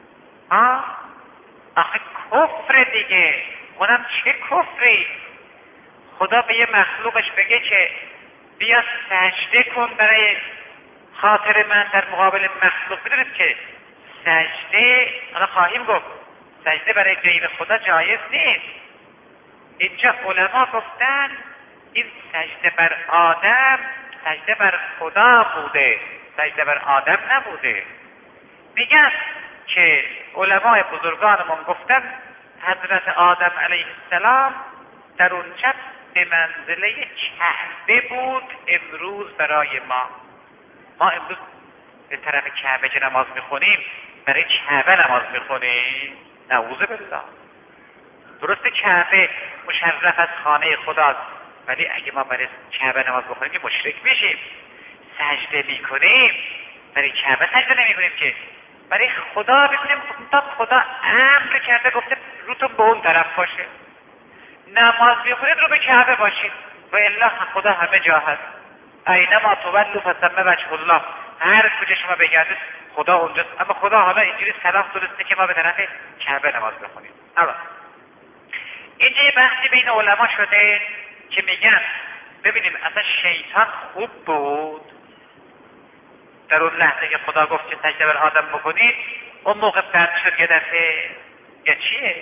آخه کفر دیگه، اونم چه کفری؟ خدا به یه مخلوقش بگه که بیا سجده کن برای خاطر من در مقابل مخلوق. بدونید که سجده، حالا خواهیم گفت، سجده برای غیر خدا جایز نیست. اینجا علما گفتن این سجده بر آدم سجده بر خدا بوده، سجده بر آدم نبوده. میگن که علمای بزرگانمون گفتن حضرت آدم علیه السلام در اونجا به منزله کعبه بود. امروز برای ما امروز به طرف کعبه که نماز میخونیم برای کعبه نماز میخونیم، نعوذ بالله. درسته کعبه مشرف از خانه خداست، ولی اگه ما برای کعبه نماز بخونیم که مشرک میشیم. سجده میکنیم برای کعبه سجده نمیکنیم که برای خدا بکنیم. تا خدا امر کرده گفته روتون به اون طرف باشه، نماز میخونید رو به کعبه باشید و الا خدا همه جا هست. اینما تولوا فثم وجه الله، هر کجا شما بگردید خدا اونجاست. اما خدا حالا اینجوری صلاح درسته که ما به طرف کعبه نماز بخونیم. حالا اینجا یه بحثی بین علما شده که میگن ببینیم اصلا شیطان خوب بود در اون لحظه که خدا گفت که سجده بر آدم بکنید، اون موقع بد شد یه دفعه یا چیه؟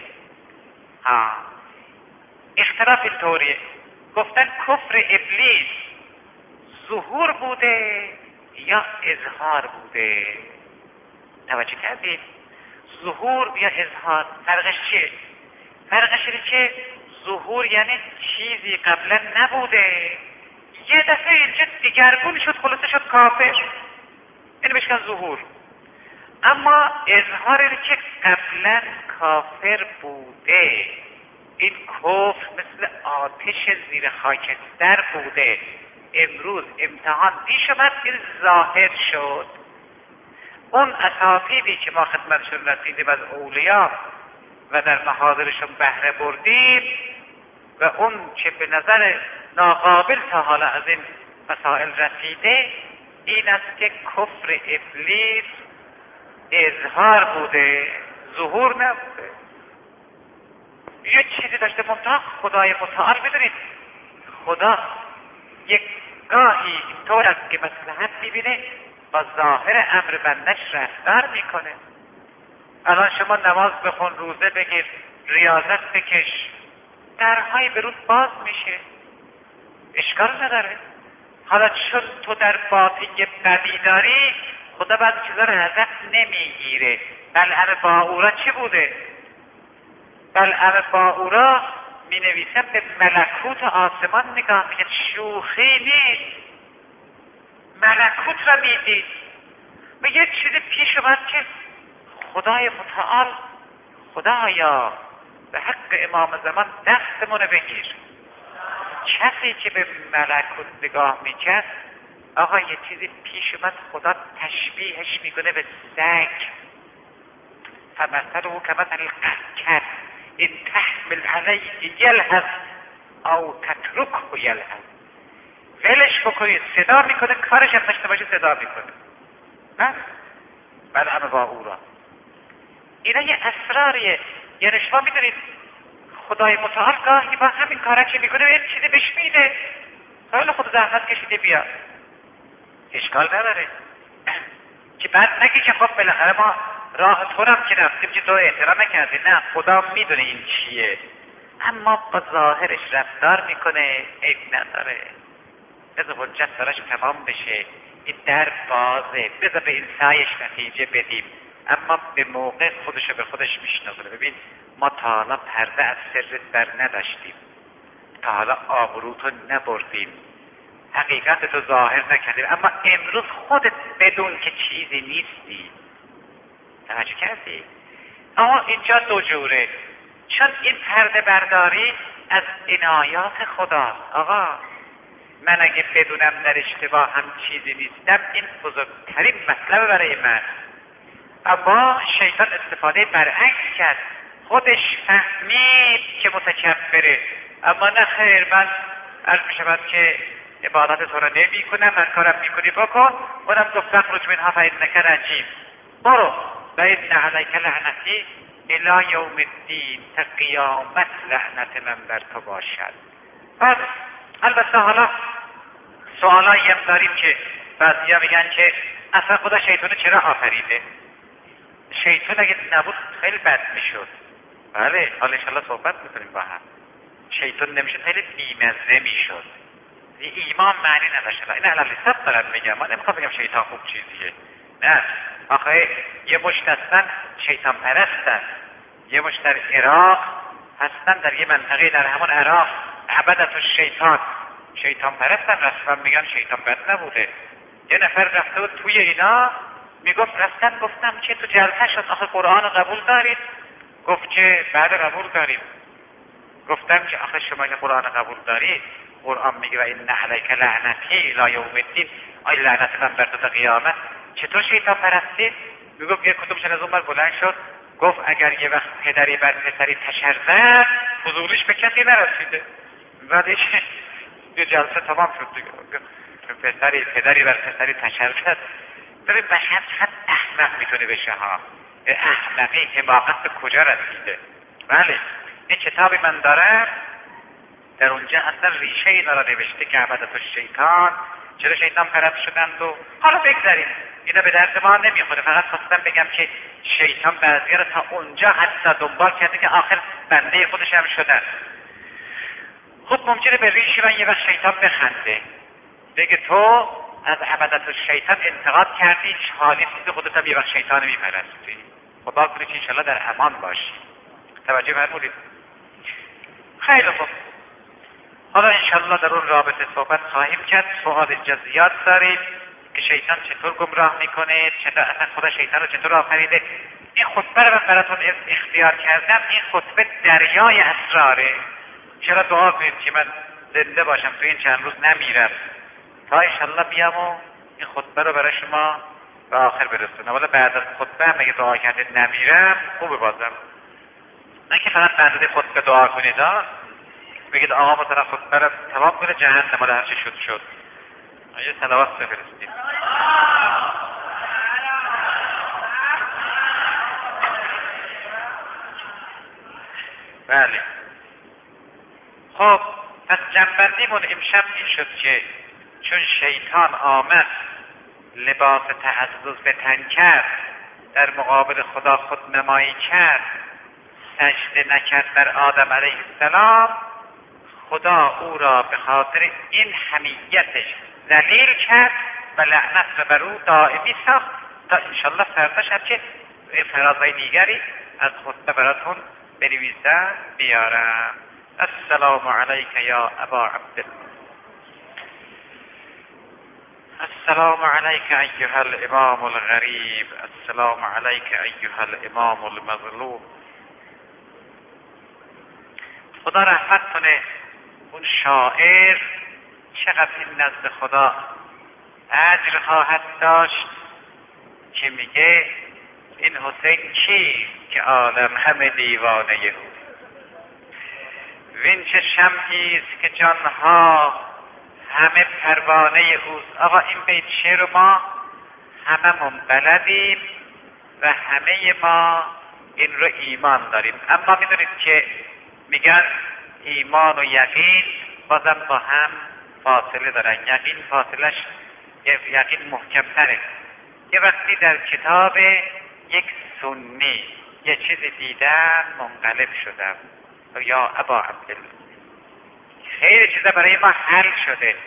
اختلاف این طوریه. گفتن کفر ابلیس ظهور بوده یا اظهار بوده. توجه کردید؟ ظهور یا اظهار فرقش چیه؟ فرقش اینه که ظهور یعنی چیزی قبلا نبوده، یه دفعه اینجا دیگرگون شد، خلاصه شد کافر، اینو بهش میگن ظهور. اما اظهار اینه که قبلا کافر بوده، این کفر مثل آتش زیر خاکستر بوده، امروز امتحان پیش اومد این ظاهر شد. اون اساطیری که ما خدمتشون رسیدیم از اولیا و در محاضرشون بهره بردیم و اون که به نظر ناقابل تا حالا از این مسائل رسیده این است که کفر ابلیس اظهار بوده، ظهور نبوده. یه چیزی داشته منتها خدای متعال بدونید خدا یک گاهی طور است که مصلحت میبینه با ظاهر امر بندش رفتار میکنه. الان شما نماز بخون، روزه بگیر، ریاضت بکش، درهای به رود باز میشه، اشکال نداره. حالا چون تو در باطن بدی داری خدا بعضی چیزا رو ازت نمیگیره. بلعم باعورا چی بوده؟ بلعم باعورا می نویسن به ملکوت آسمان نگاه میکرد، شوخی نیست، ملکوت را میدید و یه چیز پیش اومد که خدای متعال خدایا به حق امام زمان دستمونه بگیر. کسی که به ملکوت نگاه میکرد آقا یه چیزی پیش اومد خدا تشبیهش میکنه به سگ، فمثله کمثل القرد ان تحمل علیه یلهث او تترکه یلهث. ولش بکنید صدا میکنه، کارش هم داشته باشه صدا میکنه. بلعم باعورا اینا یه اسراریه. یعنی شما میدونید خدای متعال گاهی با همین کارا که میکنه یه چیزی بهش میده، حالا خود زحمت کشیده بیا، اشکال نداره. که بعد نگی که خب بالاخره ما راه تو هم که رفتیم که تو احترام نکردی، نه خدا میدونه این چیه، اما با ظاهرش رفتار میکنه، عیب نداره. بذار حجت براش تمام بشه، این در بازه، بذار به این سعیش نتیجه بدیم. اما به موقع خودشو به خودش میشناسونه. ببین ما تا حالا پرده از سرت بر نداشتیم، تا حالا آبروتو نبردیم، حقیقتتو ظاهر نکردیم، اما امروز خودت بدون که چیزی نیستی. توجه کردی؟ اما اینجا دو جوره، چون این پرده برداری از عنایات خداست. آقا من اگه بدونم در اشتباه هم چیزی نیستم، این بزرگترین مطلب برای من. اما شیطان استفاده برعکس کرد، خودش فهمید که متکبره، اما نه خیر، من عرض می شود که عبادت تو را نمی کنم، من کارم می کنی بکن. اونم گفت اخرج منها فإنک رجیم، برو و ان علیک لعنتی الی یوم الدین، تا قیامت لعنت من بر تو باشد. البته حالا سوالایی هم داریم که بعضیا میگن که اصلا خدا شیطان چرا آفریده؟ شیطان اگه نبود خیلی بد میشد. بله حالا انشاءالله صحبت میکنیم با هم. شیطان نمیشد خیلی بیمزه میشد، ایمان معنی نداشت. این علی حساب دارم میگم، من نمیخوام بگم شیطان خوب چیزیه، نه. آخه یه مشت هستن شیطان پرستن، یه مشت در عراق هستن، در یه منطقه در همون عراق عبدت الشیطان، شیطان پرستن، رسما میگن شیطان بد نبوده. یه نفر رفته بود توی اینا میگفت، رفتن گفتم که تو جلسه شد آخه قرآن قبول دارید؟ گفت که بعد قبول داریم. گفتم که آخه شما که قرآن قبول دارید، قرآن میگه و این علیک لعنتی الی یوم الدین، آی لعنت من بر تو تا قیامت، چطور شیطان پرستی؟ میگفت یه کدومشون از اون بر بلند شد گفت اگر یه وقت پدری بر پسری تشر زد حضورش به کسی نرسیده. بعدش یه جلسه تمام شد دیگه، پدری بر پسری تشر زد. ببین به حد احمق میتونه بشه ها، احمقی حماقت به کجا رسیده. بله این کتابی من دارم، در اونجا اصلا ریشه اینا را نوشته که عبدت الشیطان، چرا شیطان پرست شدند. و حالا بگذاریم اینا به درد ما نمیخوره، فقط خواستم بگم که شیطان بعضی را تا اونجا حتی دنبال کرده که آخر بنده خودش هم شدن. خب ممکنه به ریشه من یه وقت شیطان بخنده، بگه تو از عبدت الشیطان انتقاد کردی، حالی چیز خودت هم یه وقت شیطان میپرستی. خدا کنه که انشاءالله در امان باشی. توجه فرمودید؟ خیلی خوب، حالا انشاءالله در اون رابطه صحبت خواهیم کرد. سوال جزئیات دارید که شیطان چطور گمراه میکنه، چطور اصلا خدا شیطان رو چطور آفریده. این خطبه رو من براتون اختیار کردم، این خطبه دریای اسراره. چرا دعا کنید که من زنده باشم تو این چند روز نمیرم، تا انشاءالله بیام و این خطبه رو برای شما به آخر برسونم. ولی بعد از خطبه هم اگه دعا کردید نمیرم خوبه، بازم نه که فقط بعد از خطبه دعا کنید بگید آقا مثلا خطبه رو تمام کنه جهنم ولی هرچی شد. یه صلوات بفرستید. بله خب پس جنبندیمون امشب این شد که چون شیطان آمد لباس تعزز به تن کرد، در مقابل خدا خود نمایی کرد، سجده نکرد بر آدم علیه السلام، خدا او را به خاطر این حمیتش ذلیل کرد و لعنت را بر او دائمی ساخت تا انشالله فردا شب که فرازهای دیگری از خطبه براتون بنویسم بیارم. السلام علیک یا ابا عبدالله. السلام علیک ایها الامام الغریب، السلام علیک ایها الامام المظلوم. خدا رحمت کنه اون شاعر چقدر این نزد خدا اجر خواهد داشت که میگه این حسین کیست که عالم همه دیوانه او، وین چه شمعیست که جانها همه پروانه اوست. آقا این بیت شعر ما هممون بلدیم و همه ما این رو ایمان داریم، اما میدونید که میگن ایمان و یقین بازم با هم فاصله دارن. یقین فاصلش یقین محکمتره. یه وقتی در کتاب یک سنی یه چیزی دیدم منقلب شدم، یا ابا عبدالله خیلی چیزا برای ما حل شده،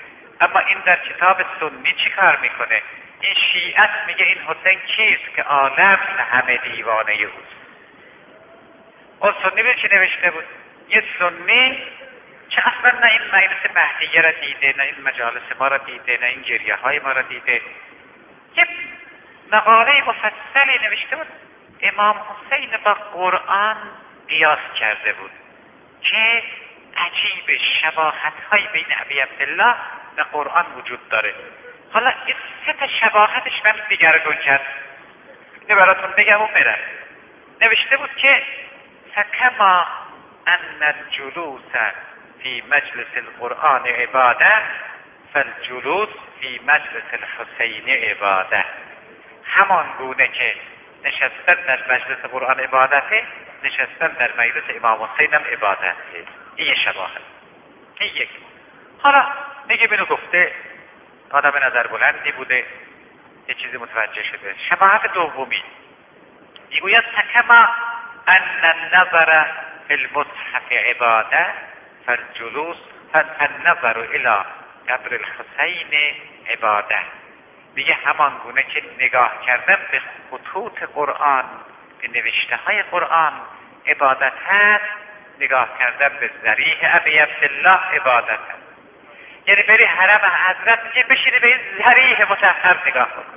اما این در کتاب سنی چی کار میکنه؟ این شیعت میگه این حسین کیست که عالم همه دیوانه اوست. اون سنی به چی نوشته بود؟ یه سنی که اصلا نه این مجلس مهدیه را دیده، نه این مجالس ما را دیده، نه این گریه های ما را دیده، یه مقاله مفصلی نوشته بود. امام حسین با قرآن قیاس کرده بود که عجیب شباهت های بین ابی عبدالله و قرآن وجود داره. حالا این سه تا شباهتش من دیگرگون کرد، اینو براتون بگم و برم. نوشته بود که فکما ان الجلوس فی مجلس القرآن عباده فالجلوس فی مجلس الحسین عباده. همان گونه که نشستن در مجلس قرآن عبادته، نشستن در مجلس امام حسین هم عبادته. این یه شباهت، این یک. حالا دیگه بینو گفته آدم نظر بلندی بوده، یه چیزی متوجه شده. شباهت دومی میگوید فکما ان النظر فی المصحف عباده فالجلوس فالنظر الى قبر الحسین عباده. میگه همان گونه که نگاه کردن به خطوط قرآن، به نوشته های قرآن عبادت هست، نگاه کردن به ضریح ابی عبدالله عبادت هست. یعنی بری حرم حضرت میگه بشینی به این ضریح مطهر نگاه بکن.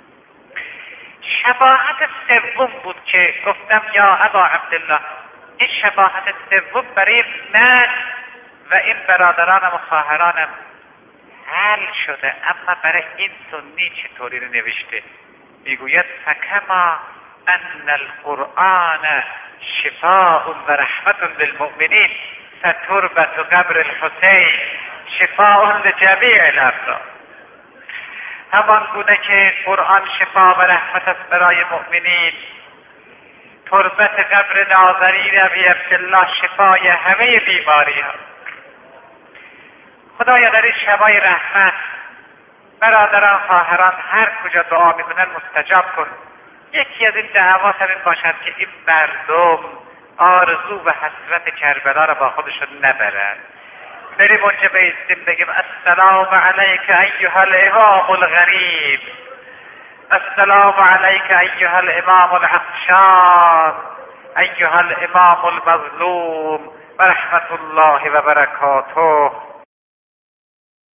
شباهت سوم بود که گفتم یا ابا عبدالله، این شباهت سوم برای من و این برادرانم و خواهرانم حل شده، اما برای این سنی چطوری رو نوشته؟ میگوید فکما ان القرآن شفاء و رحمت للمؤمنین فتربت قبر الحسین شفاء لجمیع الابرار. همان گونه که قرآن شفا و رحمت است برای مؤمنین، تربت قبر نازنین ابی عبدالله شفای همه بیماری ها. خدایا در این شبای رحمت برادران خواهران هر کجا دعا میکنن مستجاب کن. یکی از این دعوات همین باشد که این مردم آرزو و حسرت کربلا را با خودشون نبرن. بریم اونجا بایستیم بگیم السلام علیک ایها الامام الغریب، السلام علیک ایها الامام العطشان، ایها الامام المظلوم و رحمت الله و برکاته.